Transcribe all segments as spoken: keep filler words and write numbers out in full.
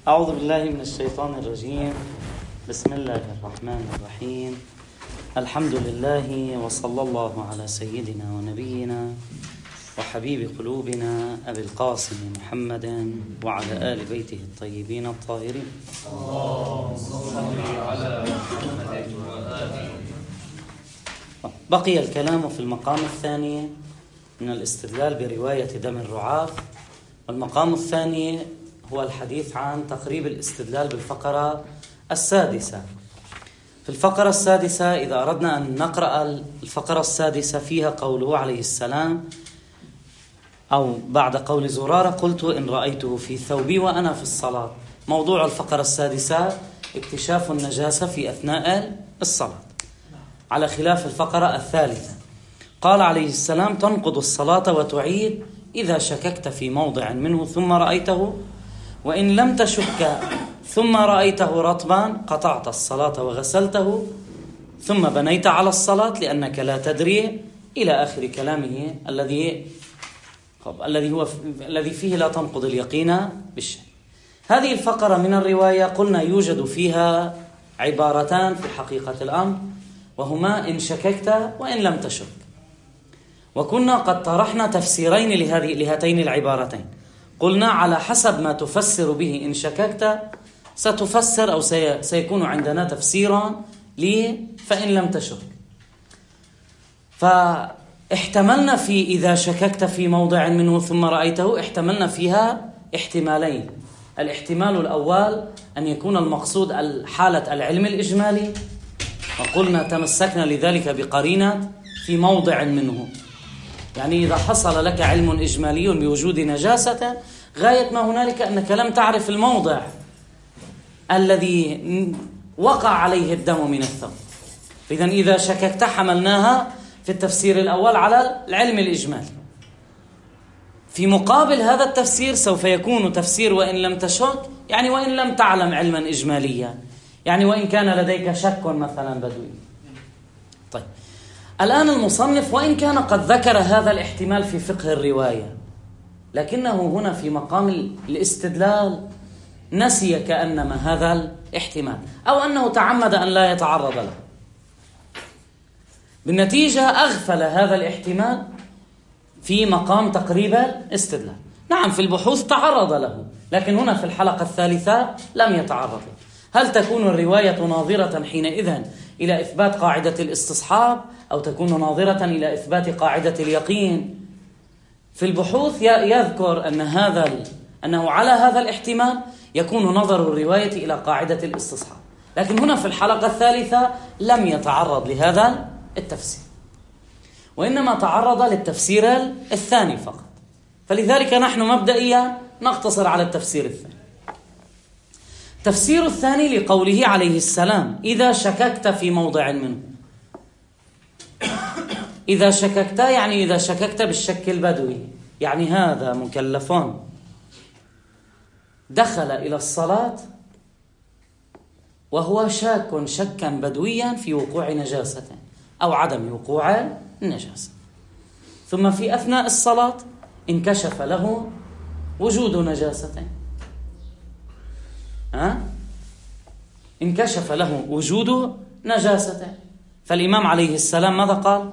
أعوذ بالله من الشيطان الرجيم. بسم الله الرحمن الرحيم. الحمد لله وصلى الله على سيدنا ونبينا وحبيب قلوبنا أبي القاسم محمد وعلى آل بيته الطيبين الطاهرين. اللهم صل على محمد وآله. بقي الكلام في المقام الثاني من الاستدلال برواية دم الرعاف، والمقام الثاني هو الحديث عن تقريب الاستدلال بالفقرة السادسة. في الفقرة السادسة إذا أردنا أن نقرأ الفقرة السادسة فيها قوله عليه السلام أو بعد قول زرارة قلت إن رأيته في ثوبي وأنا في الصلاة. موضوع الفقرة السادسة اكتشاف النجاسة في أثناء الصلاة، على خلاف الفقرة الثالثة. قال عليه السلام تنقض الصلاة وتعيد إذا شككت في موضع منه ثم رأيته، وإن لم تشك ثم رأيته رطبا قطعت الصلاة وغسلته ثم بنيت على الصلاة لأنك لا تدري إلى آخر كلامه الذي الذي هو الذي فيه لا تنقض اليقين بالشيء. هذه الفقرة من الرواية قلنا يوجد فيها عبارتان في حقيقة الأمر، وهما إن شككت وإن لم تشك، وكنا قد طرحنا تفسيرين لهذه لهاتين العبارتين. قلنا على حسب ما تفسر به إن شككت ستفسر أو سيكون عندنا تفسيرا لي فإن لم تشك. فاحتملنا في إذا شككت في موضع منه ثم رأيته احتملنا فيها احتمالين. الاحتمال الأول أن يكون المقصود حالة العلم الإجمالي، وقلنا تمسكنا لذلك بقرينة في موضع منه، يعني إذا حصل لك علم إجمالي بوجود نجاسة غاية ما هنالك أنك لم تعرف الموضع الذي وقع عليه الدم من الثوب، فإذا إذا شككت حملناها في التفسير الأول على العلم الإجمالي. في مقابل هذا التفسير سوف يكون تفسير وإن لم تشك، يعني وإن لم تعلم علما إجماليا، يعني وإن كان لديك شك مثلا بدوي. طيب الآن المصنف وإن كان قد ذكر هذا الاحتمال في فقه الرواية، لكنه هنا في مقام الاستدلال نسي كأنما هذا الاحتمال، أو أنه تعمد أن لا يتعرض له. بالنتيجة أغفل هذا الاحتمال في مقام تقريب الاستدلال. نعم في البحوث تعرض له، لكن هنا في الحلقة الثالثة لم يتعرض له. هل تكون الرواية ناظرة حينئذ إلى إثبات قاعدة الاستصحاب أو تكون ناظرة إلى إثبات قاعدة اليقين؟ في البحوث يذكر أن هذا أنه على هذا الاحتمال يكون نظر الرواية إلى قاعدة الاستصحاب، لكن هنا في الحلقة الثالثة لم يتعرض لهذا التفسير، وإنما تعرض للتفسير الثاني فقط. فلذلك نحن مبدئيا نقتصر على التفسير الثاني. التفسير الثاني لقوله عليه السلام إذا شككت في موضع منه. إذا شككت يعني إذا شككت بالشك البدوي، يعني هذا مكلف دخل إلى الصلاة وهو شاك شكا بدويا في وقوع نجاسة أو عدم وقوع النجاسة، ثم في أثناء الصلاة انكشف له وجود نجاسة، ها؟ انكشف له وجود نجاسة. فالإمام عليه السلام ماذا قال؟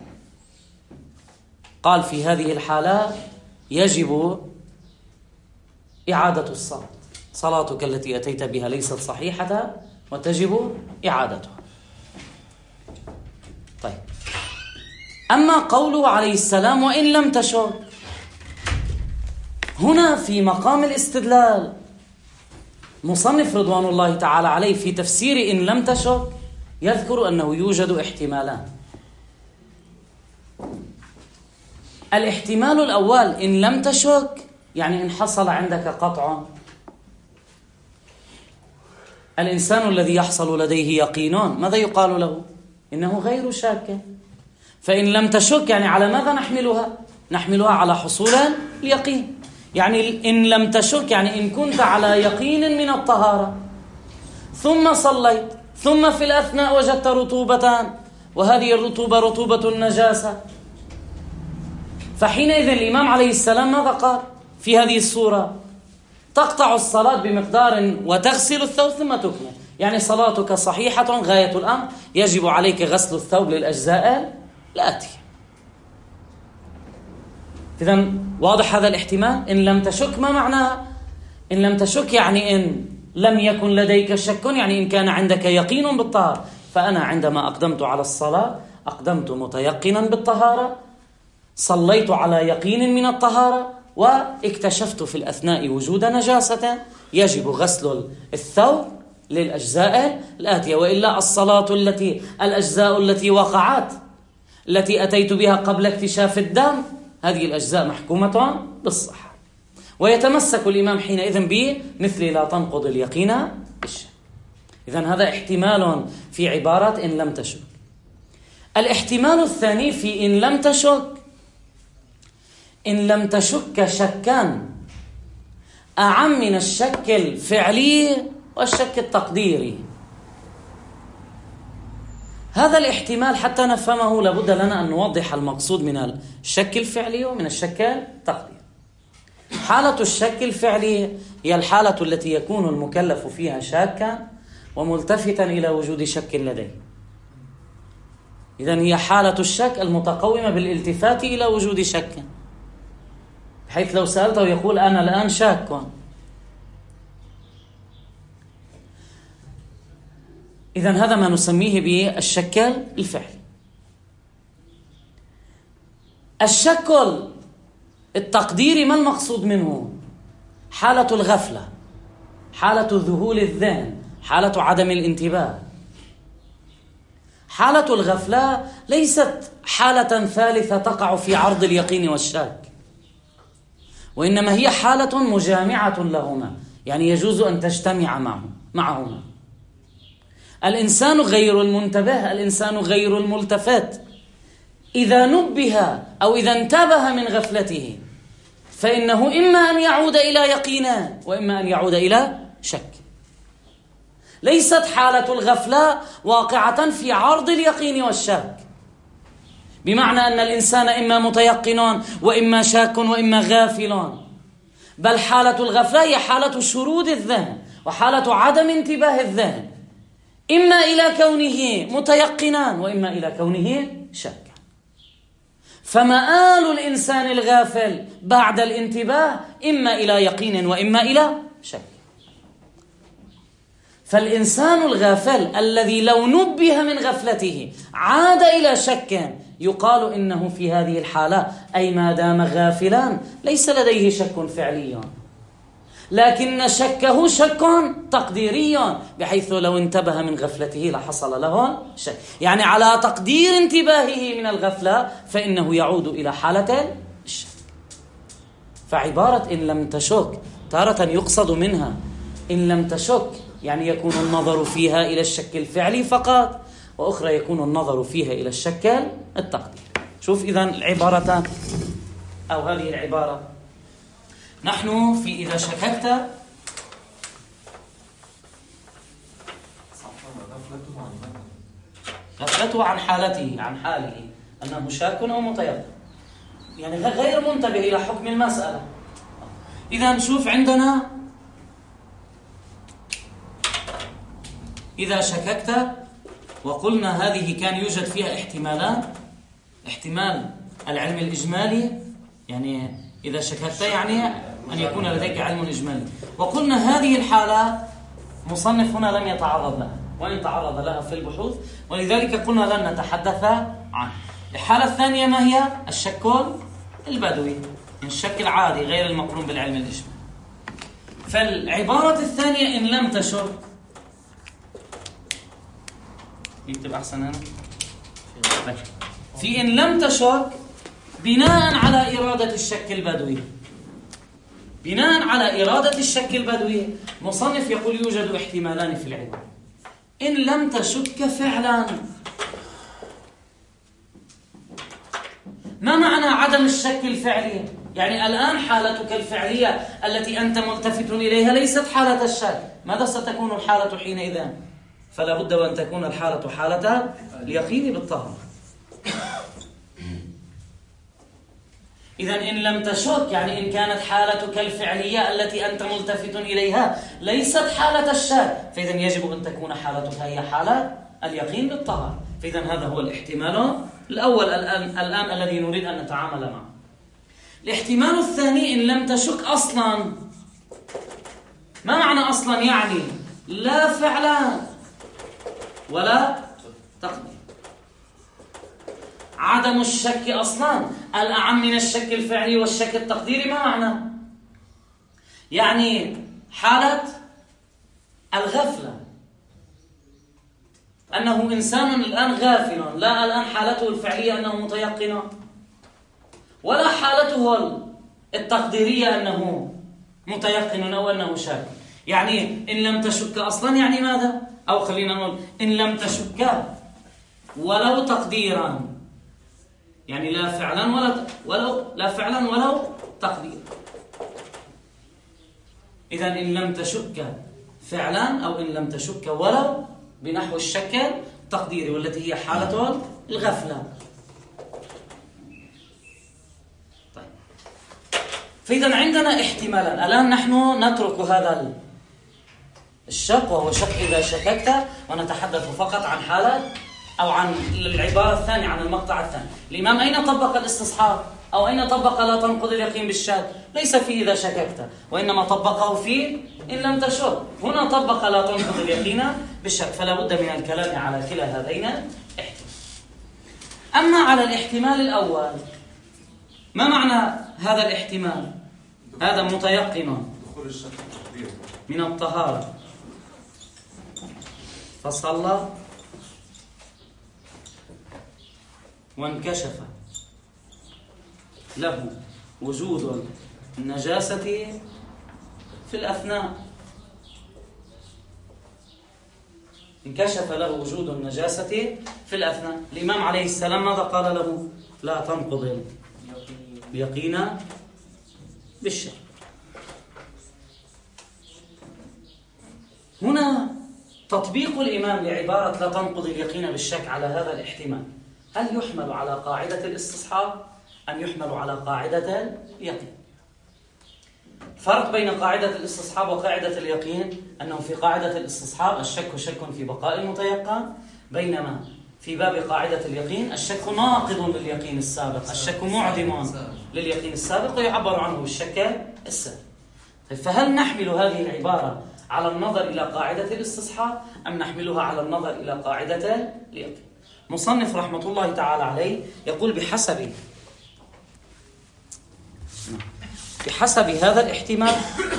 قال في هذه الحالة يجب إعادة الصلاة، صلاتك التي أتيت بها ليست صحيحة وتجب إعادتها. طيب أما قوله عليه السلام وإن لم تشك، هنا في مقام الاستدلال مصنف رضوان الله تعالى عليه في تفسير إن لم تشك يذكر أنه يوجد احتمالان. الاحتمال الأول إن لم تشك يعني إن حصل عندك قطع. الإنسان الذي يحصل لديه يقين ماذا يقال له؟ إنه غير شاك. فإن لم تشك يعني على ماذا نحملها؟ نحملها على حصول اليقين. يعني إن لم تشك يعني إن كنت على يقين من الطهارة ثم صليت ثم في الأثناء وجدت رطوبتان، وهذه الرطوبة رطوبة النجاسة، فحينئذ الإمام عليه السلام ماذا قال في هذه الصورة؟ تقطع الصلاة بمقدار وتغسل الثوب ثم تكمل، يعني صلاتك صحيحة غاية الأمر، يجب عليك غسل الثوب للأجزاء الآتية. إذن واضح هذا الاحتمال؟ إن لم تشك ما معناها؟ إن لم تشك يعني إن لم يكن لديك شك، يعني إن كان عندك يقين بالطهارة. فأنا عندما أقدمت على الصلاة أقدمت متيقنا بالطهارة، صليت على يقين من الطهارة، واكتشفت في الأثناء وجود نجاسة، يجب غسل الثوب للأجزاء الآتية، وإلا الصلاة التي الأجزاء التي وقعت التي أتيت بها قبل اكتشاف الدم هذه الأجزاء محكومة بالصحة. ويتمسك الإمام حينئذ بمثل لا تنقض اليقين بالشك. إذن هذا احتمال في عبارة إن لم تشك. الاحتمال الثاني في إن لم تشك، إن لم تشك شكان أعم من الشك الفعلي والشك التقديري. هذا الاحتمال حتى نفهمه لابد لنا أن نوضح المقصود من الشك الفعلي ومن الشك التقديري. حالة الشك الفعلي هي الحالة التي يكون المكلف فيها شاكا وملتفتا إلى وجود شك لديه. إذن هي حالة الشك المتقومة بالالتفات إلى وجود شك، بحيث لو سألته يقول أنا الآن شاك. إذن هذا ما نسميه بالشك الفعلي. الشك التقديري ما المقصود منه؟ حالة الغفلة، حالة ذهول الذهن، حالة عدم الانتباه. حالة الغفلة ليست حالة ثالثة تقع في عرض اليقين والشك، وإنما هي حالة مجامعة لهما، يعني يجوز أن تجتمع معهم معهما. الإنسان غير المنتبه، الإنسان غير الملتفت، إذا نبه أو إذا انتبه من غفلته فإنه إما أن يعود إلى يقينان وإما أن يعود إلى شك. ليست حالة الغفلة واقعة في عرض اليقين والشك، بمعنى أن الإنسان إما متيقن وإما شاك وإما غافل، بل حالة الغفلة هي حالة شرود الذهن وحالة عدم انتباه الذهن، إما إلى كونه متيقنا وإما إلى كونه شاكا. فمآل الإنسان الغافل بعد الانتباه إما إلى يقين وإما إلى شك. فالإنسان الغافل الذي لو نبه من غفلته عاد إلى شك يقال إنه في هذه الحالة أي ما دام غافلا ليس لديه شك فعلي، لكن شكه شك تقديري، بحيث لو انتبه من غفلته لحصل له شك، يعني على تقدير انتباهه من الغفلة فإنه يعود إلى حالة الشك. فعبارة إن لم تشك تارة يقصد منها إن لم تشك، يعني يكون النظر فيها إلى الشك الفعلي فقط، وأخرى يكون النظر فيها إلى الشك التقديري. شوف إذن العبارتان أو هذه العبارة، نحن في إذا شككت غفلته عن حالته عن حاله أنه شاك أو متيقن، يعني غير منتبه إلى حكم المسألة. إذا نشوف عندنا إذا شككت وقلنا هذه كان يوجد فيها احتمالان، احتمال العلم الإجمالي، يعني إذا شككت يعني أن يكون لديك علم إجمالي، وقلنا هذه الحالة مصنف هنا لم يتعرض لها وإن تعرض لها في البحوث، ولذلك قلنا لن نتحدث عنها. الحالة الثانية ما هي؟ الشك البدوي، الشك العادي غير المقرون بالعلم الإجمالي. فالعبارة الثانية إن لم تشك، يكتب أحسن هنا في إن لم تشك بناء على إرادة الشك البدوي، بناء على إرادة الشك البدوي مصنف يقول يوجد احتمالان في العلم. إن لم تشك فعلا، ما معنى عدم الشك الفعلي؟ يعني الآن حالتك الفعلية التي أنت ملتفت إليها ليست حالة الشك، ماذا ستكون الحالة حينئذ؟ فلا بد وأن تكون الحالة حالة اليقين بالطهارة. إذا إن لم تشك يعني إن كانت حالتك الفعلية التي أنت ملتفت إليها ليست حالة الشك، فإذا يجب أن تكون حالتك هي حالة اليقين بالطهارة. فإذا هذا هو الاحتمال الأول الآن, الآن الذي نريد أن نتعامل معه. الاحتمال الثاني إن لم تشك أصلا. ما معنى أصلا؟ يعني لا فعلا ولا تقدير. عدم الشك أصلا الأعم من الشك الفعلي والشك التقديري. ما معنى؟ يعني حالة الغفلة، أنه إنسان الآن غافل، لا الآن حالته الفعلية أنه متيقن، ولا حالته التقديرية أنه متيقن أو أنه شاك. يعني إن لم تشك أصلا يعني ماذا؟ أو خلينا نقول إن لم تشك ولو تقديرا، يعني لا فعلا ولا ولو لا فعلا ولو تقديرا. إذا إن لم تشك فعلا أو إن لم تشك ولو بنحو الشك التقديري والتي هي حالة الغفلة. طيب، فإذا عندنا احتمالا. الآن نحن نترك هذا الشك وهو شك إذا شككت، ونتحدث فقط عن حالة أو عن العبارة الثانية، عن المقطع الثاني. الإمام أين طبق الاستصحاب؟ أو أين طبق لا تنقض اليقين بالشك؟ ليس في إذا شككت، وإنما طبقه في إن لم تشك. هنا طبق لا تنقض اليقين بالشك، فلا بد من الكلام على كلا هذين الاحتمال. أما على الاحتمال الأول، ما معنى هذا الاحتمال؟ هذا متيقن من الطهارة فصلى وانكشف له وجود النجاسة في الأثناء. انكشف له وجود النجاسة في الأثناء. الإمام عليه السلام ماذا قال له؟ لا تنقض اليقين بالشك. هنا تطبيق الإمام لعبارة لا تنقض اليقين بالشك على هذا الاحتمال، هل يحمل على قاعدة الاستصحاب أم يحمل على قاعدة اليقين؟ فرق بين قاعدة الاستصحاب وقاعدة اليقين أنه في قاعدة الاستصحاب الشك شك في بقاء المتيقن، بينما في باب قاعدة اليقين الشك ناقض لليقين السابق، الشك معدم لليقين السابق ويعبر عنه بالشك السابق. فهل نحمل هذه العبارة على النظر إلى قاعدة الاستصحاب أم نحملها على النظر إلى قاعدة اليقين؟ مصنف رحمة الله تعالى عليه يقول بحسب بحسب هذا الاحتمال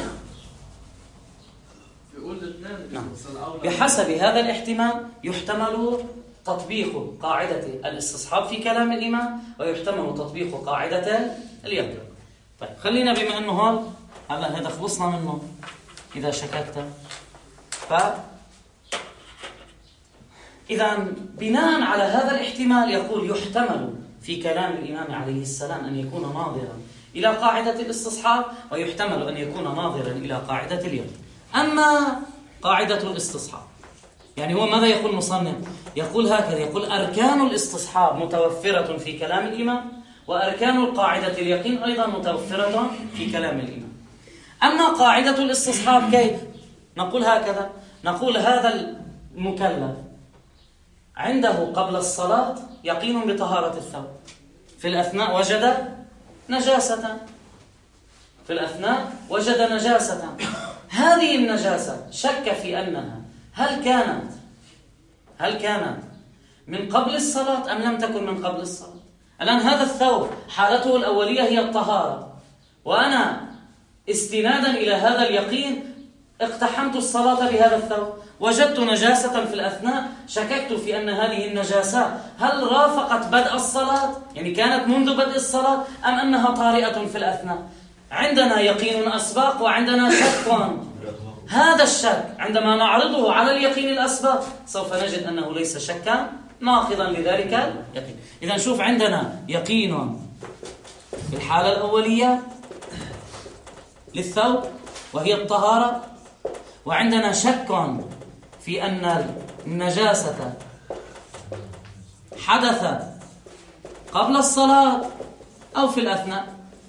بحسب هذا الاحتمال يحتمل تطبيق قاعدة الاستصحاب في كلام الإمام، ويحتمل تطبيق قاعدة اليقين. طيب، خلينا بما أنه هذا هذا خلصنا منه إذا شككت. ف إذا بناء على هذا الاحتمال يقول يحتمل في كلام الإمام عليه السلام أن يكون ناظرا إلى قاعدة الاستصحاب، ويحتمل أن يكون ناظرا إلى قاعدة اليقين. أما قاعدة الاستصحاب يعني هو ماذا يقول مصنف؟ يقول هكذا، يقول أركان الاستصحاب متوفرة في كلام الإمام، وأركان القاعدة اليقين أيضا متوفرة في كلام الإمام. أما قاعدة الاستصحاب كيف؟ نقول هكذا، نقول هذا المكلف عنده قبل الصلاة يقين بطهارة الثوب، في الأثناء وجد نجاسة في الأثناء وجد نجاسة. هذه النجاسة شك في أنها هل كانت هل كانت من قبل الصلاة أم لم تكن من قبل الصلاة. الآن هذا الثوب حالته الأولية هي الطهارة، وأنا استنادا إلى هذا اليقين اقتحمت الصلاة بهذا الثوب، وجدت نجاسة في الأثناء، شككت في أن هذه النجاسة هل رافقت بدء الصلاة، يعني كانت منذ بدء الصلاة، أم أنها طارئة في الأثناء. عندنا يقين أسبق وعندنا شك. هذا الشك عندما نعرضه على اليقين الأسبق سوف نجد أنه ليس شكا ناقضا لذلك اليقين. إذا شوف، عندنا يقين في الحالة الأولية للثوب وهي الطهارة، وعندنا شك في أن النجاسة حدثت قبل الصلاة أو في الأثناء.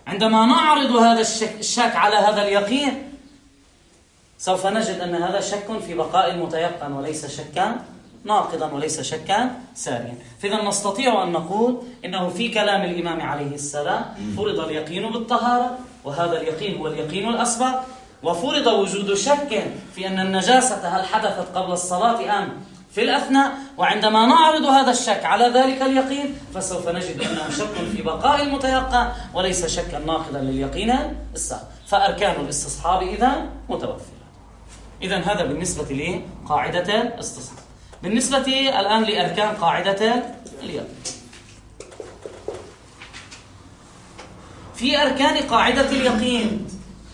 عندما نعرض هذا الشك على هذا اليقين سوف نجد أن هذا شك في بقاء المتيقن وليس شكا ناقضا وليس شكا ساريا. فإذا نستطيع أن نقول إنه في كلام الإمام عليه السلام فرض اليقين بالطهارة، وهذا اليقين هو اليقين الأسبق، وفرض وجود شك في أن النجاسة هل حدثت قبل الصلاة أم في الأثناء. وعندما نعرض هذا الشك على ذلك اليقين فسوف نجد أنه شك في بقاء المتيقن وليس شكا ناقضا لليقين السابق. فأركان الاستصحاب إذا متوفرة. إذن هذا بالنسبة لقاعدة الاستصحاب. بالنسبة الآن لأركان قاعدة اليقين، في أركان قاعدة اليقين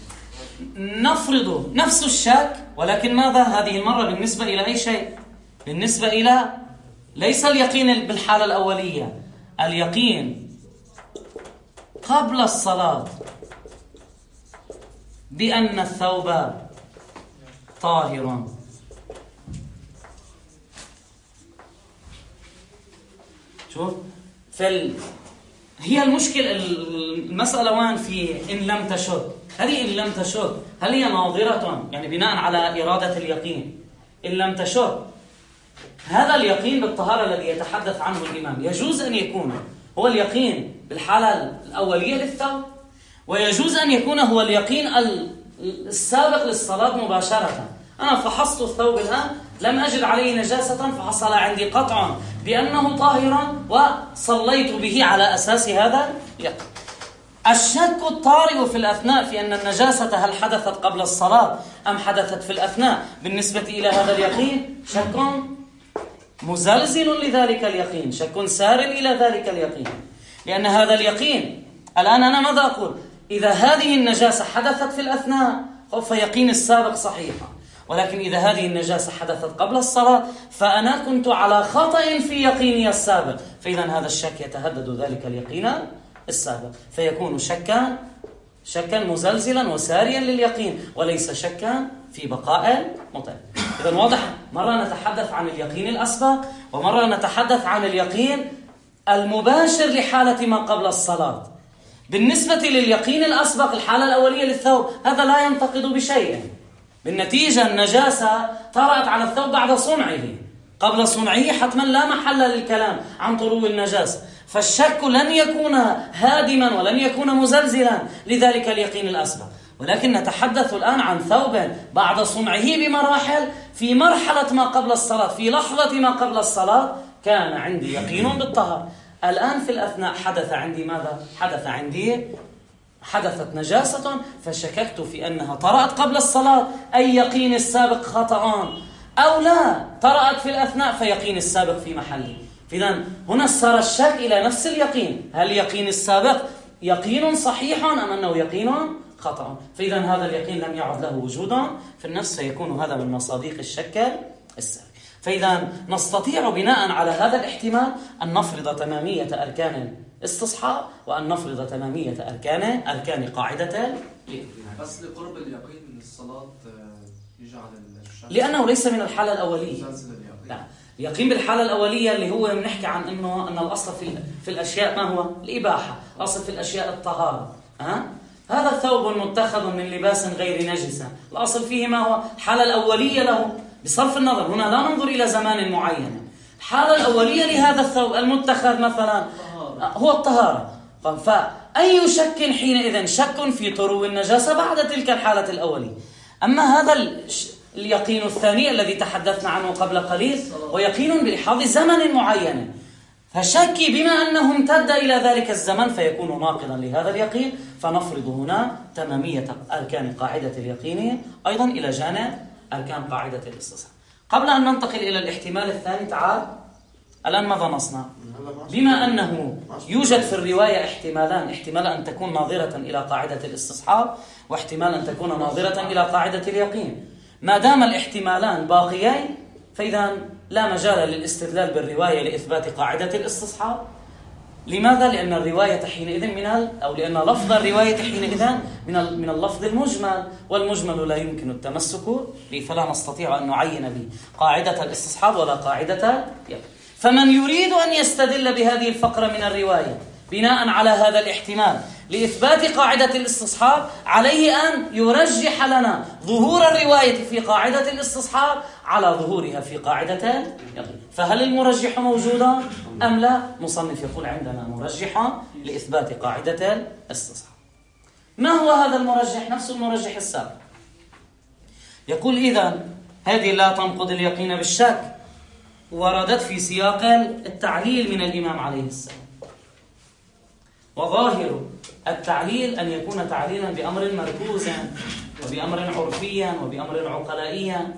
نفرض نفس الشك، ولكن ماذا هذه المرة بالنسبة إلى أي شيء؟ بالنسبة إلى ليس اليقين بالحالة الأولية، اليقين قبل الصلاة بأن الثوب طاهر. شوف فال... هي المشكلة المسألة وين في إن لم تشد. هذه إن لم تشد هل هي ناظرة يعني بناء على إرادة اليقين؟ إن لم تشد هذا اليقين بالطهارة الذي يتحدث عنه الإمام يجوز أن يكون هو اليقين بالحالة الأولية للثوب، ويجوز أن يكون هو اليقين السابق للصلاة مباشرة. أنا فحصت الثوب الآن لم أجد عليه نجاسة فحصل عندي قطع بأنه طاهرا وصليت به على أساس هذا اليقين. الشك الطارئ في الأثناء في أن النجاسة هل حدثت قبل الصلاة أم حدثت في الأثناء بالنسبة إلى هذا اليقين شك مزلزل لذلك اليقين، شك سار إلى ذلك اليقين، لأن هذا اليقين الآن أنا ماذا أقول؟ إذا هذه النجاسة حدثت في الأثناء فيقين السابق صحيحا، ولكن إذا هذه النجاسة حدثت قبل الصلاة فأنا كنت على خطأ في يقيني السابق، فإذا هذا الشك يتهدد ذلك اليقين السابق فيكون شكا شكا مزلزلا وساريا لليقين وليس شكا في بقاء المتيقن. إذا واضح، مرة نتحدث عن اليقين الأسبق ومرة نتحدث عن اليقين المباشر لحالة ما قبل الصلاة. بالنسبة لليقين الأسبق الحالة الأولية للثوب هذا لا ينتقد بشيء، بالنتيجة النجاسة طرأت على الثوب بعد صنعه، قبل صنعه حتما لا محل للكلام عن طرو النجاسة، فالشك لن يكون هادما ولن يكون مزلزلا لذلك اليقين الأسبق. ولكن نتحدث الآن عن ثوب بعد صنعه بمراحل، في مرحلة ما قبل الصلاة، في لحظة ما قبل الصلاة كان عندي يقين بالطهارة. الآن في الأثناء حدث عندي ماذا؟ حدث عندي حدثت نجاسة فشككت في أنها طرأت قبل الصلاة، أي يقين السابق خطأان، أو لا طرأت في الأثناء فيقين السابق في محله. إذن هنا صار الشك إلى نفس اليقين، هل يقين السابق يقين صحيح أم أنه يقين خطأ؟ فإذا هذا اليقين لم يعد له وجودا في النفس فيكون هذا من مصادق الشك السابق. فإذا نستطيع بناء على هذا الاحتمال أن نفرض تمامية أركان الاستصحاب وأن نفرض تمامية أركان أركان قاعدة بس لقرب اليقين من الصلاة يجعل الشك، لأنه ليس من الحالة الأولية. لا، اليقين بالحالة الأولية اللي هو بنحكي عن أنه أن الأصل في في الأشياء ما هو؟ الإباحة، الأصل في الأشياء الطهارة. ها؟ هذا ثوب متخذ من لباس غير نجس، الأصل فيه ما هو؟ الحالة الأولية له بصرف النظر، هنا لا ننظر إلى زمان معين، الحالة الأولية لهذا الثوب المتخذ مثلا هو الطهارة. فأي شك حينئذ شك في طرو النجاسة بعد تلك الحالة الأولية. أما هذا اليقين الثاني الذي تحدثنا عنه قبل قليل ويقين بلحاظ زمن معين، فشكي بما أنه امتد إلى ذلك الزمن فيكون ناقضا لهذا اليقين، فنفرض هنا تمامية أركان قاعدة اليقين أيضا إلى جانب أركان قاعدة الاستصحاب. قبل أن ننتقل إلى الاحتمال الثاني تعال الآن ماذا نصنع؟ بما أنه يوجد في الرواية احتمالان، احتمال أن تكون ناظرة إلى قاعدة الاستصحاب واحتمال أن تكون ناظرة إلى قاعدة اليقين. ما دام الاحتمالان باقيين فإذا لا مجال للاستدلال بالرواية لإثبات قاعدة الاستصحاب. لماذا؟ لأن الرواية حينئذ من أو لأن لفظ الرواية حينئذ من من اللفظ المجمل، والمجمل لا يمكن التمسك به، فلا نستطيع أن نعين به قاعدة الاستصحاب ولا قاعدة اليقين. فمن يريد أن يستدل بهذه الفقرة من الرواية بناء على هذا الاحتمال لإثبات قاعدة الاستصحاب عليه أن يرجح لنا ظهور الرواية في قاعدة الاستصحاب على ظهورها في قاعدة اليقين. فهل المرجح موجودا أم لا؟ مصنف يقول عندنا مرجح لإثبات قاعدة الاستصحاب. ما هو هذا المرجح؟ نفس المرجح السابق. يقول إذن هذه لا تنقض اليقين بالشك، وردت في سياق التعليل من الإمام عليه السلام، وظاهر التعليل أن يكون تعليلا بأمر مركوز وبأمر عرفيا وبأمر عقلائيا.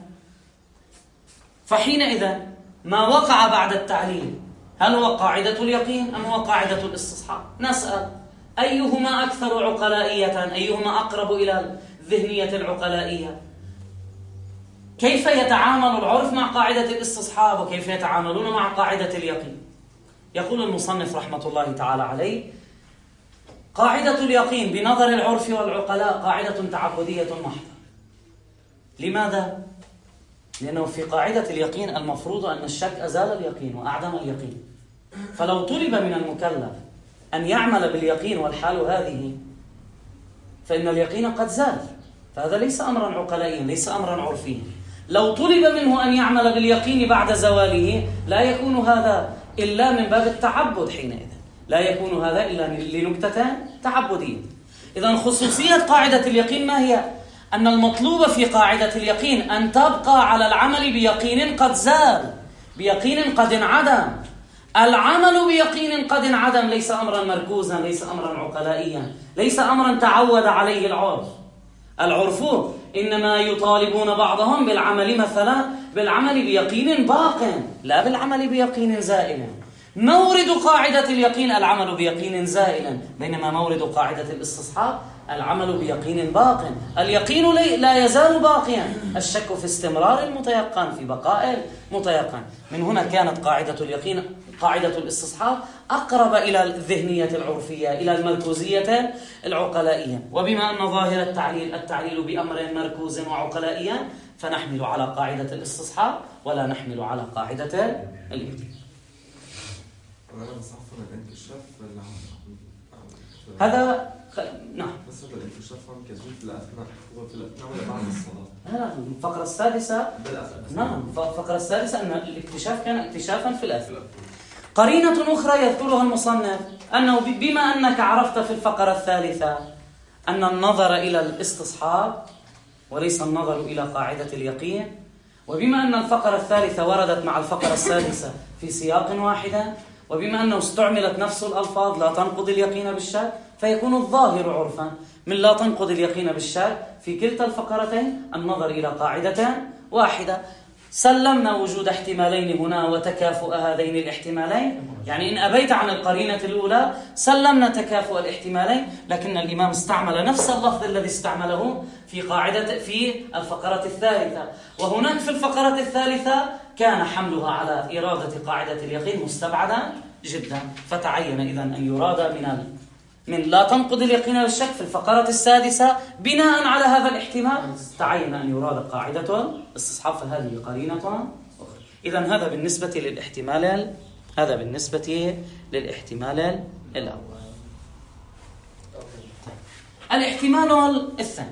فحينئذ ما وقع بعد التعليل هل هو قاعدة اليقين أم هو قاعدة الاستصحاب؟ نسأل أيهما أكثر عقلائية، أيهما أقرب إلى الذهنية العقلائية؟ كيف يتعامل العرف مع قاعدة الاستصحاب وكيف يتعاملون مع قاعدة اليقين؟ يقول المصنف رحمة الله تعالى عليه: قاعدة اليقين بنظر العرف والعقلاء قاعدة تعبدية محضة. لماذا؟ لأنه في قاعدة اليقين المفروض أن الشك أزال اليقين وأعدم اليقين، فلو طلب من المكلف أن يعمل باليقين والحال هذه فإن اليقين قد زال، فهذا ليس أمرا عقلائيا، ليس أمرا عرفيا. لو طلب منه أن يعمل باليقين بعد زواله لا يكون هذا إلا من باب التعبد، حينئذ لا يكون هذا إلا لنكتة تعبدية. إذن خصوصية قاعدة اليقين ما هي؟ أن المطلوب في قاعدة اليقين أن تبقى على العمل بيقين قد زال، بيقين قد انعدم. العمل بيقين قد انعدم ليس أمرا مركوزا، ليس أمرا عقلائيا، ليس أمرا تعود عليه العرف. العرف إنما يطالبون بعضهم بالعمل مثلا بالعمل بيقين باق، لا بالعمل بيقين زائل. مورد قاعدة اليقين العمل بيقين زائل، بينما مورد قاعدة الاستصحاب العمل بيقين باق. اليقين لا يزال باقيا، الشك في استمرار المتيقن، في بقاء المتيقن. من هنا كانت قاعدة اليقين قاعدة الاستصحاب أقرب إلى الذهنية العرفية، إلى المركوزية العقلائية. وبما أن ظاهر التعليل التعليل بأمر مركوز وعقلائيا فنحمل على قاعدة الاستصحاب ولا نحمل على قاعدة اليقين. هذا خ... نعم. بس هذا الانكشاف كان في الأثناء هو في الأثناء ولا بعد الصلاة؟ لا، الفقرة السادسة. نعم، الفقرة السادسة أن الاكتشاف كان اكتشافا في الأثناء. قرينة أخرى يذكرها المصنف أنه بما أنك عرفت في الفقرة الثالثة أن النظر إلى الاستصحاب وليس النظر إلى قاعدة اليقين، وبما أن الفقرة الثالثة وردت مع الفقرة السادسة في سياق واحدة، وبما أنه استعملت نفس الألفاظ لا تنقض اليقين بالشك، فيكون الظاهر عرفا من لا تنقض اليقين بالشك في كلتا الفقرتين النظر إلى قاعدة واحدة. سلمنا وجود احتمالين هنا وتكافؤ هذين الاحتمالين، يعني إن أبيت عن القرينة الأولى سلمنا تكافؤ الاحتمالين، لكن الإمام استعمل نفس اللفظ الذي استعمله في قاعدة في الفقرة الثالثة، وهناك في الفقرة الثالثة كان حملها على إرادة قاعدة اليقين مستبعدا جدا، فتعين إذن أن يراد من من لا تنقض اليقين بالشك في الفقرة السادسة بناء على هذا الاحتمال تعين أن يراد قاعدة استصحاب، فهذه قرينة أخرى. إذن هذا بالنسبة للاحتمال هذا بالنسبة للاحتمال الأول. الاحتمال الثاني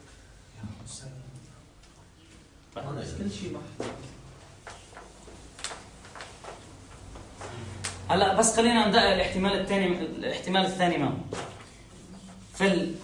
هلا بس خلينا نبدأ الاحتمال الثاني. الاحتمال الثاني ما في ال...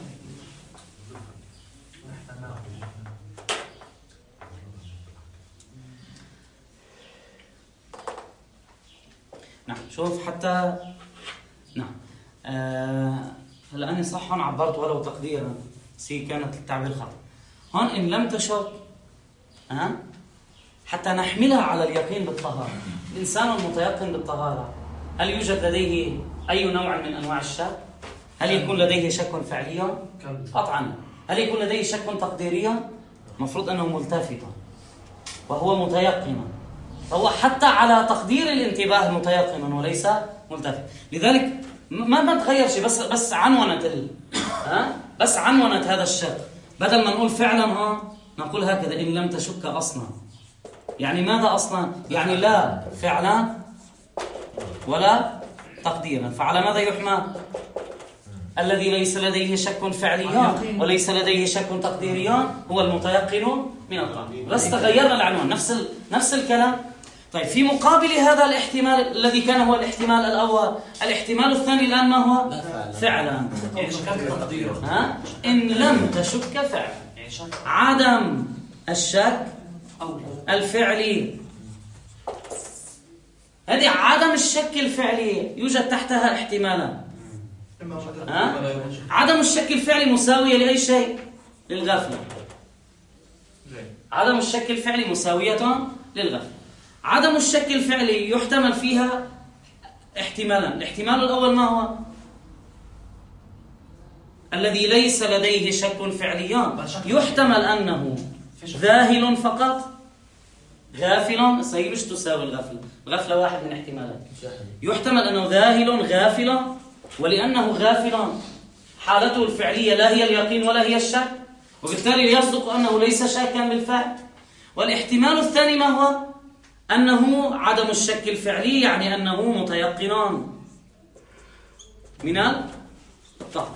نعم شوف حتى نعم آه... هلا أنا صح هون عبرت ولو تقديرا، سي كانت التعبير خطأ. هون إن لم تشك ها أه؟ حتى نحملها على اليقين بالطهارة. الإنسان المتيقن بالطهارة هل يوجد لديه أي نوع من أنواع الشك؟ هل يكون لديه شك فعلي؟ قطعا. هل يكون لديه شك تقديري؟ مفروض أنه ملتفت وهو متيقن، فهو حتى على تقدير الانتباه متيقن وليس ملتفت. لذلك ما ما تغير شيء، بس بس عنونت ال... ها بس عنونت هذا الشك، بدل ما نقول فعلا ها نقول هكذا إن لم تشك أصلا. يعني ماذا أصلا؟ يعني لا فعلا ولا تقديرا، فعلى ماذا يحمل؟ الذي ليس لديه شك فعلي وليس لديه شك تقديري هو المتيقن من الطهارة. بس تغيرنا العنوان، نفس ال... نفس الكلام. طيب في مقابل هذا الاحتمال الذي كان هو الاحتمال الأول، الاحتمال الثاني الآن ما هو؟ فعلا. ها؟ إن لم تشك فعلا، عدم الشك الفعلي. هذه عدم الشك الفعلي يوجد تحتها احتمالان. ها؟ عدم الشك الفعلي مساوية لأي شيء؟ للغفلة. عدم الشك الفعلي مساوية للغفلة. عدم الشك الفعلي يحتمل فيها احتمالان. الاحتمال الأول ما هو؟ الذي ليس لديه شك فعلي يحتمل أنه ذاهل فقط، غافل. صحيح مش تساوي الغفلة، الغفلة واحد من احتمالات. يحتمل أنه ذاهل غافل، ولأنه غافل حالته الفعلية لا هي اليقين ولا هي الشك، وبالتالي يصدق أنه ليس شاكا بالفعل. والاحتمال الثاني ما هو؟ أنه عدم الشك الفعلي، يعني أنه متيقن من الطهارة.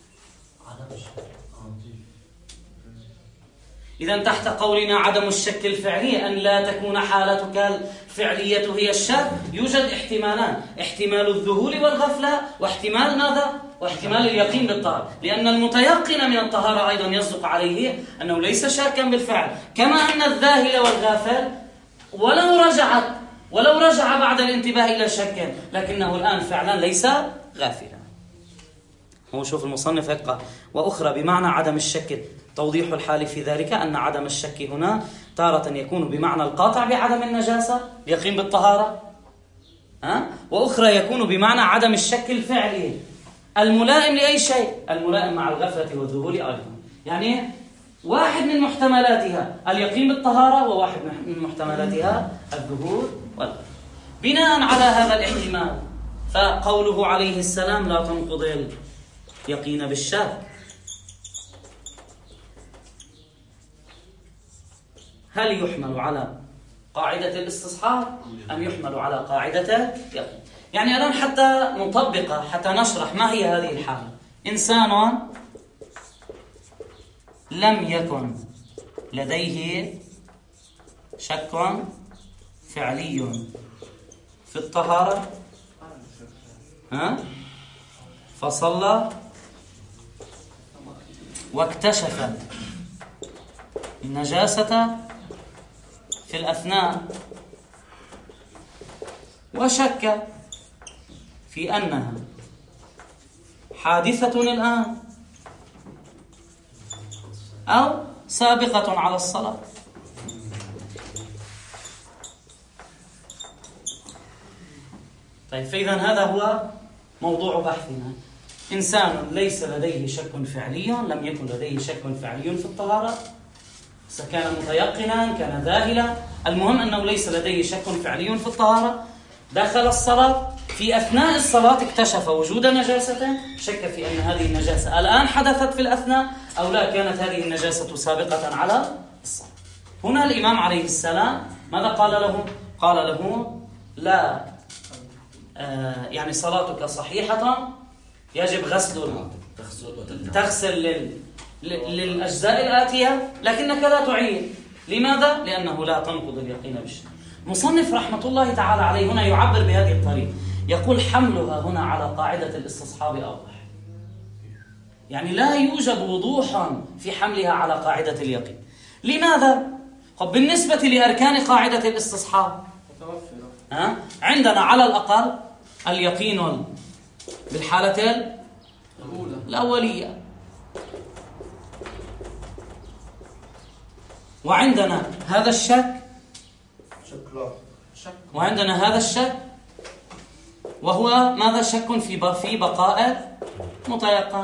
إذن تحت قولنا عدم الشك الفعلي أن لا تكون حالتك الفعلية هي الشك، يوجد احتمالان: احتمال الذهول والغفلة، واحتمال ماذا؟ واحتمال اليقين بالطهارة. لأن المتيقن من الطهارة أيضا يصدق عليه أنه ليس شاكا بالفعل، كما أن الذاهل والغافل ولو رجعت ولو رجع بعد الانتباه إلى شك لكنه الآن فعلا ليس غافلا. هو شوف المصنف يقع وأخرى بمعنى عدم الشك. توضيح الحال في ذلك أن عدم الشك هنا تارة يكون بمعنى القاطع بعدم النجاسة، يقين بالطهارة، ها؟ وأخرى يكون بمعنى عدم الشك الفعلي الملائم لأي شيء، الملائم مع الغفلة والذهول أيضا. يعني واحد من محتملاتها اليقين بالطهارة، وواحد من محتملاتها الذهول والغفلة. بناء على هذا الاحتمال فقوله عليه السلام لا تنقض اليقين بالشك، هل يحمل على قاعدة الاستصحاب أم يحمل على قاعدة اليقين؟ يعني الآن حتى نطبق، حتى نشرح ما هي هذه الحالة. إنسان لم يكن لديه شك فعلي في الطهارة، ها؟ فصلى واكتشف النجاسة في الأثناء وشك في أنها حادثة الآن أو سابقة على الصلاة. طيب فإذا هذا هو موضوع بحثنا. إنسان ليس لديه شك فعلي، لم يكن لديه شك فعلي في الطهارة، كان متيقنا كان ذاهلا، المهم أنه ليس لديه شك فعلي في الطهارة. دخل الصلاة، في أثناء الصلاة اكتشف وجود نجاسة، شك في أن هذه النجاسة الآن حدثت في الأثناء أو لا كانت هذه النجاسة سابقة على الصلاة. هنا الإمام عليه السلام ماذا قال له؟ قال له لا آه يعني صلاتك صحيحة، يجب غسل تغسل لل للأجزاء الآتية لكنك لا تعيد. لماذا؟ لأنه لا تنقض اليقين بالشك. مصنف رحمة الله تعالى عليه هنا يعبر بهذه الطريقة، يقول حملها هنا على قاعدة الاستصحاب أوضح، يعني لا يوجد وضوحا في حملها على قاعدة اليقين. لماذا؟ طب بالنسبة لأركان قاعدة الاستصحاب ها؟ عندنا على الأقل اليقين بالحالة الأولية، وعندنا هذا الشك، وعندنا هذا الشك وهو ماذا؟ شك في في بقاء متيقن،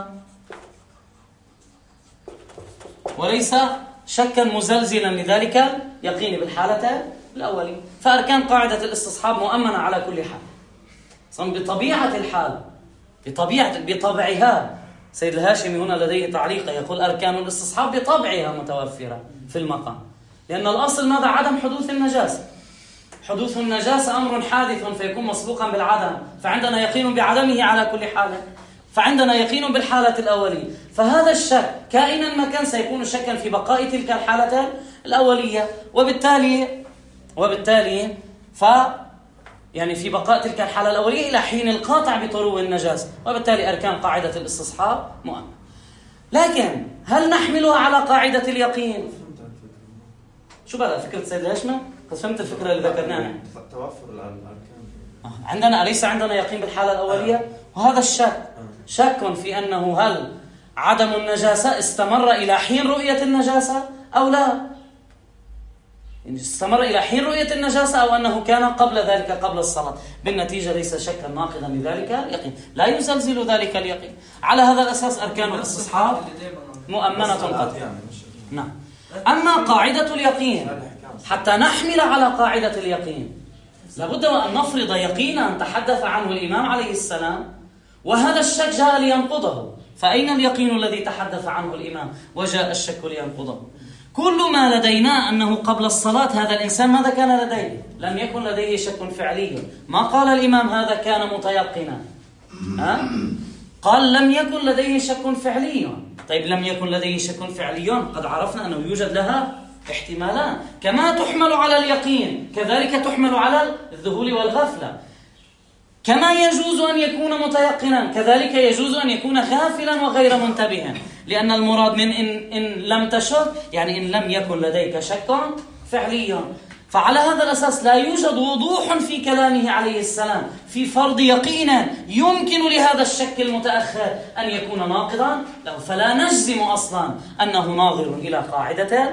وليس شكا مزلزلا لذلك يقين بالحالة الأولية. فأركان قاعدة الاستصحاب مؤمنة على كل حال. صم بطبيعة الحال، بطبيعة بطبعها، سيد الهاشمي هنا لديه تعليق يقول أركان الاستصحاب بطبعها متوفرة في المقام، لأن الأصل ماذا؟ عدم حدوث النجاسة. حدوث النجاسة أمر حادث فيكون مسبوقا بالعدم، فعندنا يقين بعدمه على كل حال. فعندنا يقين بالحالة الأولية، فهذا الشك كائنا ما كان سيكون شكا في بقاء تلك الحالة الأولية، وبالتالي وبالتالي ف يعني في بقاء تلك الحالة الأولية إلى حين القاطع بطرو النجاسة، وبالتالي أركان قاعدة الاستصحاب مؤمن. لكن هل نحملها على قاعدة اليقين؟ شو بقى فكرة سيد الهشمة؟ قد فهمت الفكرة اللي ذكرناها. توفر الأركان. عندنا أليس عندنا يقين بالحالة الأولية؟ وهذا الشك شك في أنه هل عدم النجاسة استمر إلى حين رؤية النجاسة أو لا؟ استمر إلى حين رؤية النجاسة أو أنه كان قبل ذلك قبل الصلاة. بالنتيجة ليس شكا ناقضا لذلك اليقين، لا يزلزل ذلك اليقين. على هذا الأساس أركان الاستصحاب مؤمنة قطعا. نعم. أما قاعدة اليقين حتى نحمل على قاعدة اليقين لابد أن نفرض يقينا تحدث عنه الإمام عليه السلام، وهذا الشك جاء لينقضه. فأين اليقين الذي تحدث عنه الإمام وجاء الشك لينقضه؟ كل ما لدينا أنه قبل الصلاة هذا الإنسان ماذا كان لديه؟ لم يكن لديه شك فعلي. ما قال الإمام هذا كان متيقنا، ها؟ قال لم يكن لديه شك فعلي. طيب لم يكن لديه شك فعلي، قد عرفنا أنه يوجد لها احتمالان. كما تحمل على اليقين كذلك تحمل على الذهول والغفلة. كما يجوز أن يكون متيقنا كذلك يجوز أن يكون غافلا وغير منتبها، لأن المراد من إن, إن لم تشك يعني إن لم يكن لديك شك فعلي. فعلى هذا الأساس لا يوجد وضوح في كلامه عليه السلام في فرض يقينا يمكن لهذا الشك المتأخر أن يكون ناقضا له، فلا نجزم أصلا أنه ناظر إلى قاعدة.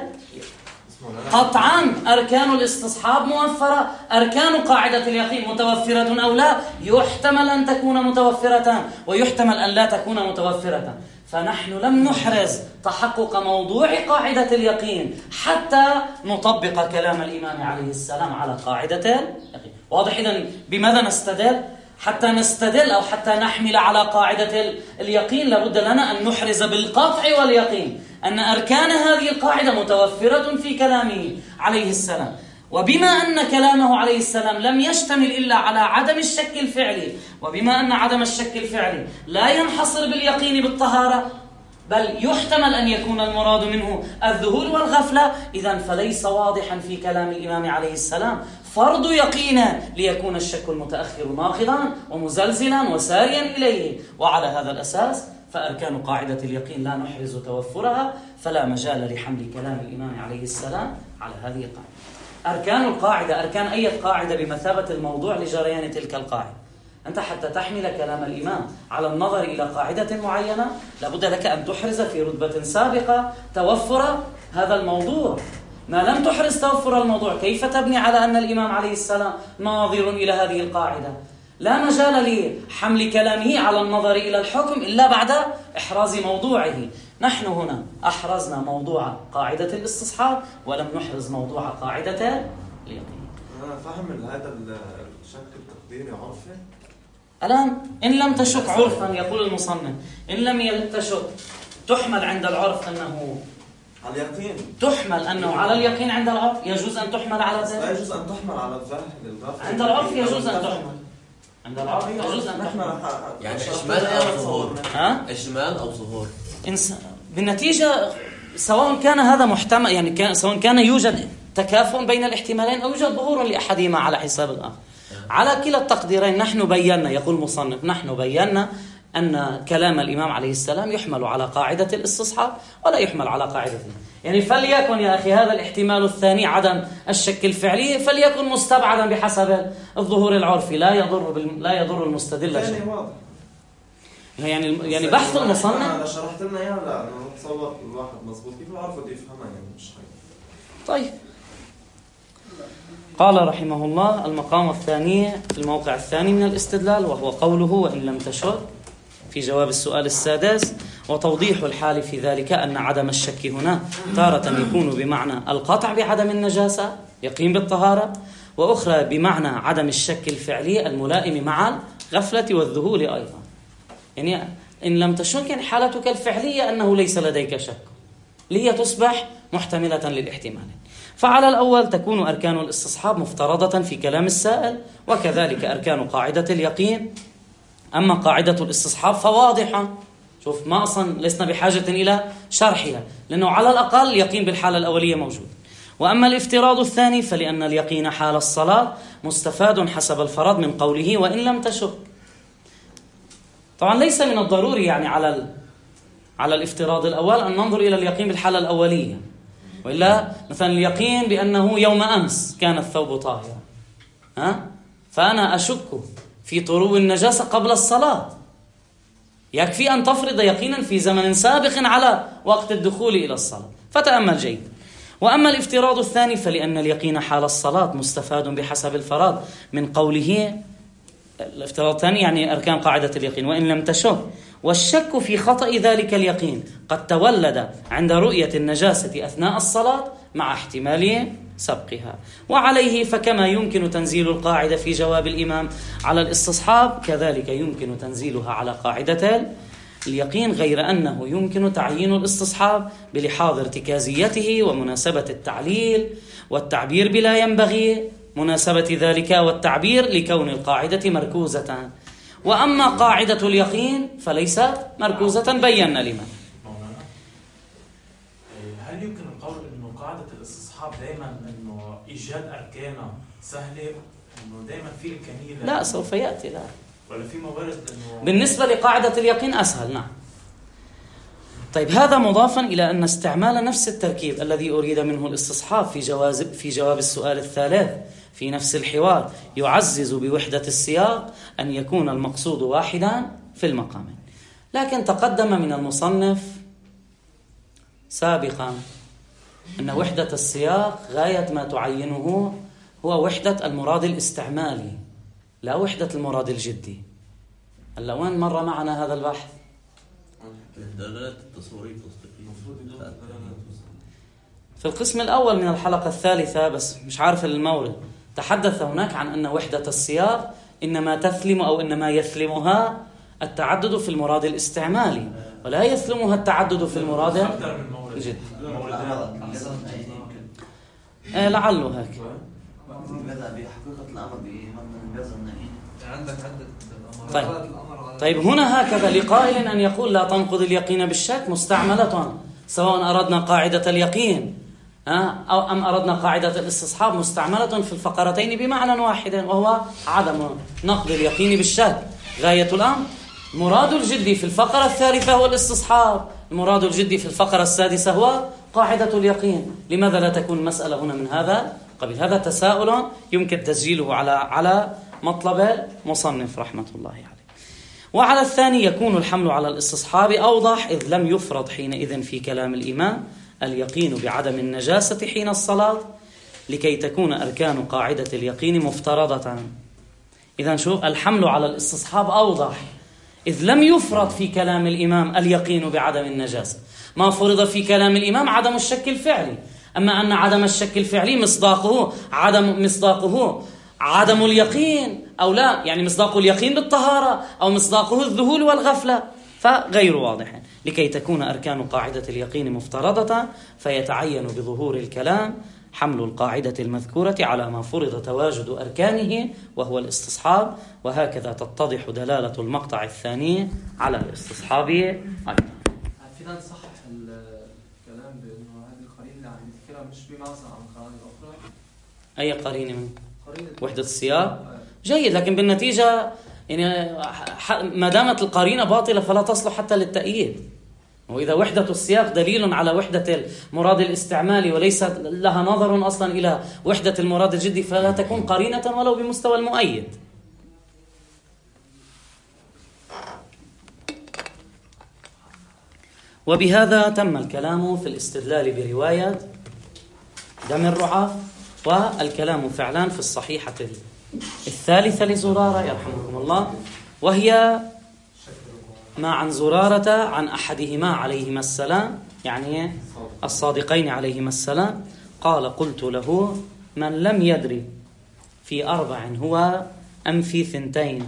قطعا أركان الاستصحاب موفرة، أركان قاعدة اليقين متوفرة أو لا، يحتمل أن تكون متوفرة ويحتمل أن لا تكون متوفرة. فنحن لم نحرز تحقق موضوع قاعدة اليقين حتى نطبق كلام الإمام عليه السلام على قاعدة اليقين. واضح؟ إذن بماذا نستدل؟ حتى نستدل أو حتى نحمل على قاعدة اليقين لابد لنا أن نحرز بالقطع واليقين أن أركان هذه القاعدة متوفرة في كلامه عليه السلام. وبما أن كلامه عليه السلام لم يشتمل إلا على عدم الشك الفعلي، وبما أن عدم الشك الفعلي لا ينحصر باليقين بالطهارة بل يحتمل أن يكون المراد منه الذهول والغفلة، إذن فليس واضحا في كلام الإمام عليه السلام فرض يقينا ليكون الشك المتأخر ناقضا ومزلزلا وساريا إليه. وعلى هذا الأساس فأركان قاعدة اليقين لا نحرز توفرها، فلا مجال لحمل كلام الإمام عليه السلام على هذه القاعدة. أركان القاعدة، أركان أي قاعدة بمثابة الموضوع لجريان تلك القاعدة. أنت حتى تحمل كلام الإمام على النظر إلى قاعدة معينة لابد لك أن تحرز في رتبة سابقة توفر هذا الموضوع. ما لم تحرز توفر الموضوع كيف تبني على أن الإمام عليه السلام ناظر إلى هذه القاعدة؟ لا مجال لحمل كلامه على النظر إلى الحكم إلا بعد إحراز موضوعه. نحن هنا أحرزنا موضوع قاعدة الاستصحاب ولم نحرز موضوع قاعدة اليقين. أنا فاهم هذا الشك التقديري عرفي. الآن إن لم تشك عرفا يقول المصنف إن لم تشك تحمل عند العرف أنه على اليقين، تحمل أنه على اليقين عند العرف، يجوز أن تحمل على ذلك. لا يجوز أن تحمل على الظاهر للغفلة. عند العرف يجوز أن تحمل، عند العرف يجوز أن تحمل يعني إشمال أو ظهور. ها؟ إشمال أو ظهور. إنس... بالنتيجة سواء كان هذا محتمل يعني كان سواء كان يوجد تكافؤ بين الاحتمالين أو يوجد ظهور لأحدهما على حساب الآخر. على كلا التقديرين نحن بينا، يقول المصنف نحن بينا أن كلام الإمام عليه السلام يحمل على قاعدة الاستصحاب ولا يحمل على قاعدة. يعني فليكن يا أخي هذا الاحتمال الثاني عدم الشك الفعلي فليكن مستبعدا بحسب الظهور العرفي، لا يضر بال... لا يضر المستدل شيء. واضح. يعني يعني بحث المصنف أنا شرحت لنا إياه لا نتصور الواحد مضبوط كيف العرف بده يفهمها يعني مش حاجة. طيب. قال رحمه الله المقام الثاني الموقع الثاني من الاستدلال وهو قوله وإن لم تشك في جواب السؤال السادس، وتوضيح الحال في ذلك أن عدم الشك هنا تارة يكون بمعنى القطع بعدم النجاسة يقين بالطهارة، وأخرى بمعنى عدم الشك الفعلي الملائم مع الغفلة والذهول أيضا. يعني إن لم تشك يعني حالتك الفعلية أنه ليس لديك شك لهي تصبح محتملة للاحتمال. فعلى الأول تكون أركان الاستصحاب مفترضة في كلام السائل، وكذلك أركان قاعدة اليقين أما قاعدة الاستصحاب فواضحة، شوف ما أصلا لسنا بحاجة إلى شرحها، لأنه على الأقل اليقين بالحالة الأولية موجود. وأما الافتراض الثاني فلأن اليقين حال الصلاة مستفاد حسب الفرض من قوله وإن لم تشك. طبعا ليس من الضروري يعني على على الافتراض الأول أن ننظر إلى اليقين بالحالة الأولية، وإلا مثلا اليقين بأنه يوم أمس كان الثوب طاهرا، ها؟ فأنا أشك في طرو النجاسة قبل الصلاة، يكفي أن تفرض يقينا في زمن سابق على وقت الدخول إلى الصلاة، فتأمل جيد. وأما الافتراض الثاني فلأن اليقين حال الصلاة مستفاد بحسب الفرض من قوله، الافتراض الثاني يعني أركان قاعدة اليقين وإن لم تشك، والشك في خطأ ذلك اليقين قد تولد عند رؤية النجاسة أثناء الصلاة مع احتمال سبقها. وعليه فكما يمكن تنزيل القاعدة في جواب الإمام على الاستصحاب كذلك يمكن تنزيلها على قاعدة اليقين، غير أنه يمكن تعيين الاستصحاب بلحاظ ارتكازيته ومناسبة التعليل والتعبير بلا ينبغي مناسبة ذلك والتعبير لكون القاعدة مركوزة. وأما قاعدة اليقين فليست مركوزة، بينا لما. هل يمكن القول أنه قاعدة الاستصحاب دائما أنه إيجاد أركانها سهلة، أنه دائما في إمكانية؟ لا، سوف يأتي. لا، ولا في موارد أنه بالنسبة لقاعدة اليقين أسهل. نعم. طيب، هذا مضافا إلى أن استعمال نفس التركيب الذي أريد منه الاستصحاب في جواز في جواب السؤال الثالث في نفس الحوار يعزز بوحدة السياق أن يكون المقصود واحدا في المقامين. لكن تقدم من المصنف سابقا أن وحدة السياق غاية ما تعينه هو وحدة المراد الاستعمالي لا وحدة المراد الجدي. هلا وين مر معنا هذا البحث؟ دلالة التصورية في القسم الأول من الحلقة الثالثة، بس مش عارف المورد، تحدث هناك عن أن وحدة السياق إنما تثلم أو إنما يثلمها التعدد في المراد الاستعمالي ولا يثلمها التعدد في المراد الجدي. آه لعله هيك. بحقيقة الأمر بمجاز النهي عندك عدة طيب. طيب هنا هكذا لقائل أن يقول لا تنقض اليقين بالشك مستعملة، سواء أردنا قاعدة اليقين أو أم أردنا قاعدة الاستصحاب مستعملة في الفقرتين بمعنى واحد، وهو عدم نقض اليقين بالشك. غاية الأمر مراد الجدي في الفقرة الثالثة هو الاستصحاب، المراد الجدي في الفقرة السادسة هو قاعدة اليقين. لماذا لا تكون المسألة هنا من هذا قبل؟ هذا تساؤل يمكن تسجيله على على مطلب مصنف رحمة الله عليه. وعلى الثاني يكون الحمل على الاستصحاب أوضح، إذ لم يفرض حينئذ في كلام الإمام اليقين بعدم النجاسة حين الصلاة لكي تكون أركان قاعدة اليقين مفترضة. إذن شوف، الحمل على الاستصحاب أوضح إذ لم يفرض في كلام الإمام اليقين بعدم النجاسة. ما فرض في كلام الإمام عدم الشك الفعلي، أما أن عدم الشك الفعلي مصداقه عدم مصداقه عدم اليقين أو لا، يعني مصداق اليقين بالطهارة أو مصداقه الذهول والغفلة، فغير واضح. لكي تكون أركان قاعدة اليقين مفترضة فيتعين بظهور الكلام حمل القاعدة المذكورة على ما فرض تواجد أركانه وهو الاستصحاب، وهكذا تتضح دلالة المقطع الثاني على الاستصحاب أيضا. فينا نصحح الكلام بأنه هذه القرينة اللي عم نذكرها مش بمعزة عن قرائن أخرى. أي قرينة من وحدة السياق؟ جيد، لكن بالنتيجة يعني ما دامت القرينة باطلة فلا تصلح حتى للتأييد. وإذا وحدة السياق دليل على وحدة المراد الاستعمالي وليس لها نظر أصلا إلى وحدة المراد الجدي فلا تكون قرينة ولو بمستوى المؤيد. وبهذا تم الكلام في الاستدلال برواية دم الرعاف، والكلام فعلا في الصحيحة الثالثة لزرارة يرحمكم الله، وهي ما عن زرارة عن أحدهما عليهما السلام، يعني الصادقين عليهما السلام، قال قلت له من لم يدري في أربع هو أم في ثنتين،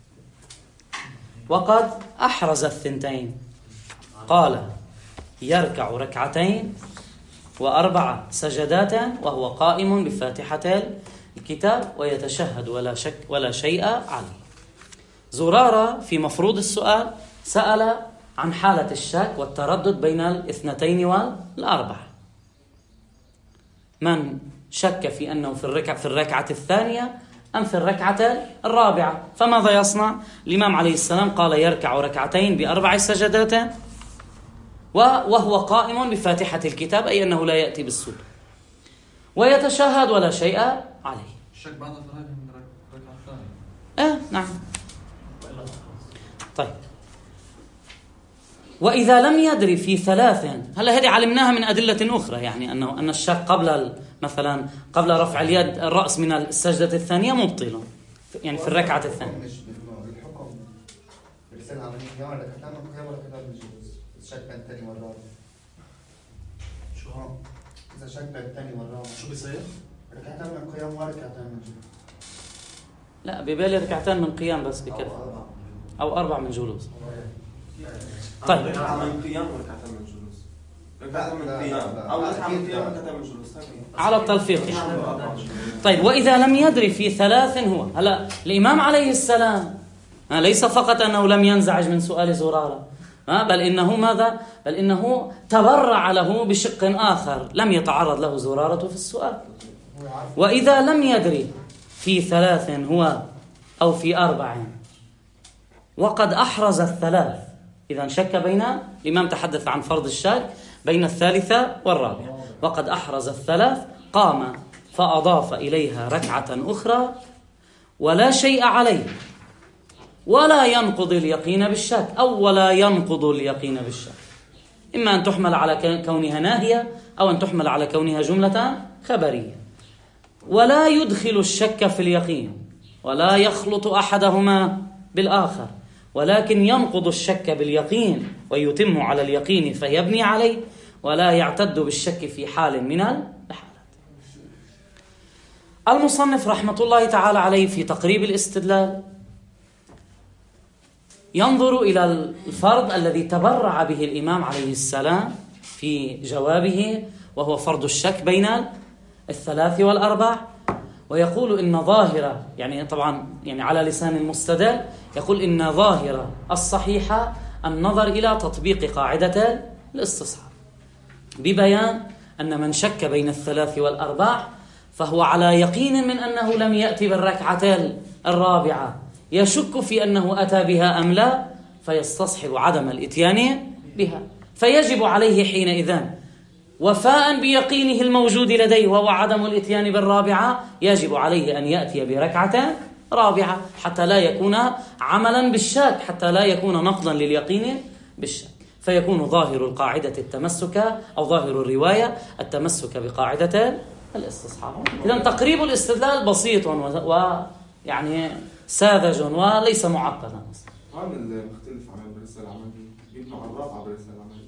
وقد أحرز الثنتين. قال يركع ركعتين وأربع سجدات وهو قائم بفاتحة الكتاب ويتشهد ولا شك ولا شيء عليه. زرارة في مفروض السؤال سأل عن حالة الشك والتردد بين الاثنتين والأربعة. من شك في أنه في الركعة في الركعة الثانية أم في الركعة الرابعة، فماذا يصنع؟ الإمام عليه السلام قال يركع ركعتين بأربع سجدات وهو قائم بفاتحة الكتاب، أي أنه لا يأتي بالسورة، ويتشهد ولا شيء عليه. الشك بعد في الركعة الثانية. آه نعم. طيب، وإذا لم يدري في ثلاث، هلا هذه علمناها من أدلة أخرى، يعني أنه أن الشك قبل مثلا قبل رفع اليد الرأس من السجدة الثانية مبطل، يعني في الركعة الثانية. الحكم برسالة عملية ولا كلام قيام ولا كلام الجلوس؟ الشك بين الثاني والرابع. شو هون؟ إذا شك بين الثاني والرابع شو بيصير؟ ركعتين من قيام وركعتين من جلوس. لا، ببالي ركعتين من قيام بس بكفي، أو أربع من جلوس. طيب، ركعة من قيام وركعتين من جلوس. ركعتين من قيام أو ركعة من قيام وركعتين من جلوس على التلفيق. طيب، وإذا لم يدري في ثلاث هو، هلا الإمام عليه السلام ليس فقط أنه لم ينزعج من سؤال زرارة، بل إنه ماذا؟ بل إنه تبرع له بشق آخر لم يتعرض له زرارة في السؤال. وإذا لم يدري في ثلاث هو أو في أربع وقد أحرز الثلاث، إذا شك بين، الإمام تحدث عن فرض الشك بين الثالثة والرابعة، وقد أحرز الثلاث قام فأضاف إليها ركعة أخرى ولا شيء عليه، ولا ينقض اليقين بالشك، أو ولا ينقض اليقين بالشك، إما أن تحمل على كونها ناهية أو أن تحمل على كونها جملة خبرية. ولا يدخل الشك في اليقين ولا يخلط أحدهما بالآخر، ولكن ينقض الشك باليقين ويتم على اليقين فيبني عليه، ولا يعتد بالشك في حال من الحالات. المصنف رحمة الله تعالى عليه في تقريب الاستدلال ينظر إلى الفرض الذي تبرع به الإمام عليه السلام في جوابه، وهو فرض الشك بين الثلاث والأربع، ويقول إن ظاهرة، يعني طبعا يعني على لسان المستدل، يقول إن ظاهرة الصحيحة النظر إلى تطبيق قاعدة الاستصحاب، ببيان أن من شك بين الثلاث والأربع فهو على يقين من أنه لم يأتي بالركعة الرابعة، يشك في أنه أتى بها أم لا، فيستصحب عدم الإتيان بها، فيجب عليه حينئذ وفاء بيقينه الموجود لديه وهو عدم الإتيان بالرابعة، يجب عليه أن يأتي بركعة رابعة حتى لا يكون عملا بالشك، حتى لا يكون نقضا لليقين بالشك، فيكون ظاهر القاعدة التمسك، أو ظاهر الرواية التمسك بقاعدة الاستصحاب. إذن تقريب الاستدلال بسيط ويعني ساذج وليس معقدا. هذا اللي مختلف عن الرسالة العملية، يبنوا على الرابعة بالرسالة العملية.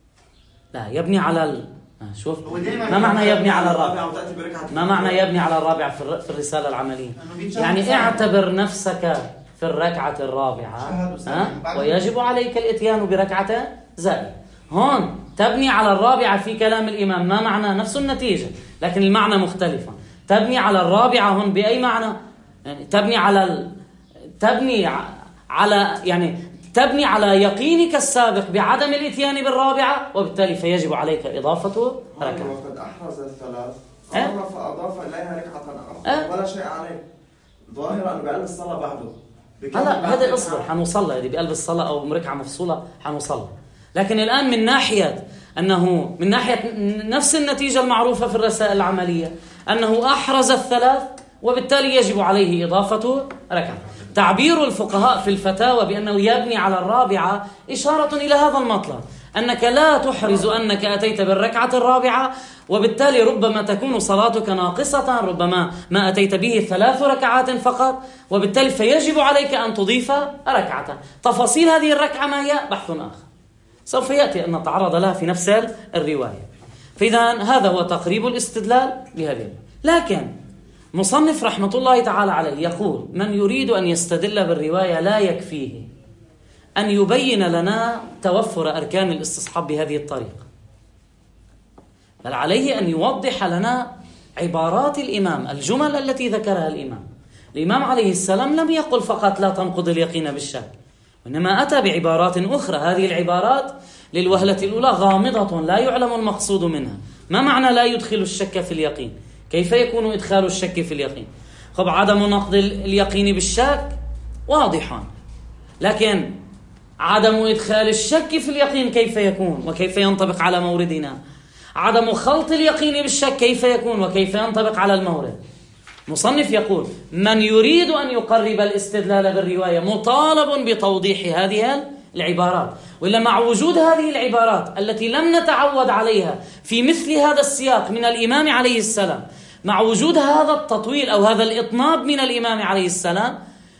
لا، يبني على ال... شوف ما معنى يبني على الرابعة؟ ما معنى يبني على الرابعة في الرسالة العملية؟ يعني اعتبر نفسك في الركعة الرابعة ها؟ ويجب عليك الاتيان بركعة زائدة. هون تبني على الرابعة في كلام الإمام، ما معنى؟ نفس النتيجة لكن المعنى مختلفة. تبني على الرابعة هون بأي معنى؟ يعني تبني على ال... تبني على يعني تبني على يقينك السابق بعدم الاتيان بالرابعة، وبالتالي فيجب عليك إضافة ركعة. وقد أحرز الثلاث أه؟ فأضاف إليها ركعة أخرى أه؟ ولا شيء عليه، ظاهرا أنه بقلب الصلاة بعده. هلا هذا اصبر حنوصل له، بقلب الصلاة أو ركعة مفصولة حنوصل. لكن الآن من ناحية أنه من ناحية نفس النتيجة المعروفة في الرسائل العملية، أنه أحرز الثلاث وبالتالي يجب عليه إضافة ركعة. تعبير الفقهاء في الفتاوى بأنه يبني على الرابعة إشارة إلى هذا المطلب، أنك لا تحرز أنك أتيت بالركعة الرابعة، وبالتالي ربما تكون صلاتك ناقصة، ربما ما أتيت به ثلاث ركعات فقط، وبالتالي فيجب عليك أن تضيف ركعة. تفاصيل هذه الركعة ما هي بحث آخر سوف يأتي أن نتعرض لها في نفس الرواية. فإذا هذا هو تقريب الاستدلال بهذه. لكن مصنف رحمة الله تعالى عليه يقول من يريد أن يستدل بالرواية لا يكفيه أن يبين لنا توفر أركان الاستصحاب بهذه الطريقة، بل عليه أن يوضح لنا عبارات الإمام، الجمل التي ذكرها الإمام، الإمام عليه السلام لم يقل فقط لا تنقض اليقين بالشك، وإنما أتى بعبارات أخرى. هذه العبارات للوهلة الأولى غامضة لا يعلم المقصود منها. ما معنى لا يدخل الشك في اليقين؟ كيف يكون إدخال الشك في اليقين؟ خب عدم نقض اليقين بالشك واضحا، لكن عدم إدخال الشك في اليقين كيف يكون وكيف ينطبق على موردنا؟ عدم خلط اليقين بالشك كيف يكون وكيف ينطبق على المورد؟ مصنف يقول من يريد أن يقرب الاستدلال بالرواية مطالب بتوضيح هذه العبارات، وإلا مع وجود هذه العبارات التي لم نتعود عليها في مثل هذا السياق من الإمام عليه السلام، مع وجود هذا التطويل أو هذا الإطناب من الإمام عليه السلام،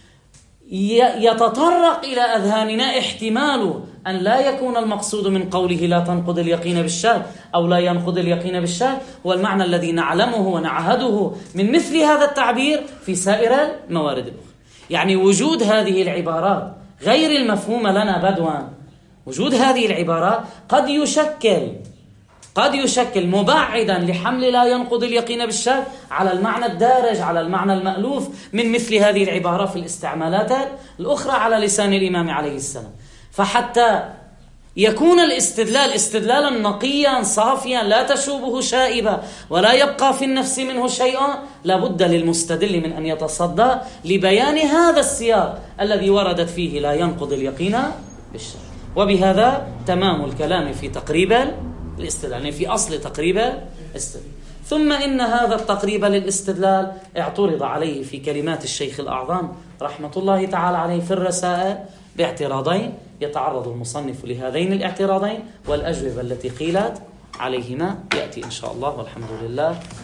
يتطرق إلى أذهاننا احتمال أن لا يكون المقصود من قوله لا تنقض اليقين بالشك أو لا ينقض اليقين بالشك هو المعنى الذي نعلمه ونعهده من مثل هذا التعبير في سائر الموارد الأخرى. يعني وجود هذه العبارات غير المفهومة لنا بدوا، وجود هذه العبارات قد يشكل قد يشكل مبعدا لحمل لا ينقض اليقين بالشك على المعنى الدارج، على المعنى المألوف من مثل هذه العبارة في الاستعمالات الأخرى على لسان الإمام عليه السلام. فحتى يكون الاستدلال استدلالا نقيا صافيا لا تشوبه شائبة ولا يبقى في النفس منه شيء، لابد للمستدل من أن يتصدى لبيان هذا السياق الذي وردت فيه لا ينقض اليقين بالشك. وبهذا تمام الكلام في تقريب الاستدلال، يعني في أصل تقريب الاستدلال. ثم إن هذا التقريب للاستدلال اعترض عليه في كلمات الشيخ الأعظم رحمة الله تعالى عليه في الرسائل باعتراضين، يتعرض المصنف لهذين الاعتراضين والأجوبة التي قيلت عليهما يأتي إن شاء الله، والحمد لله.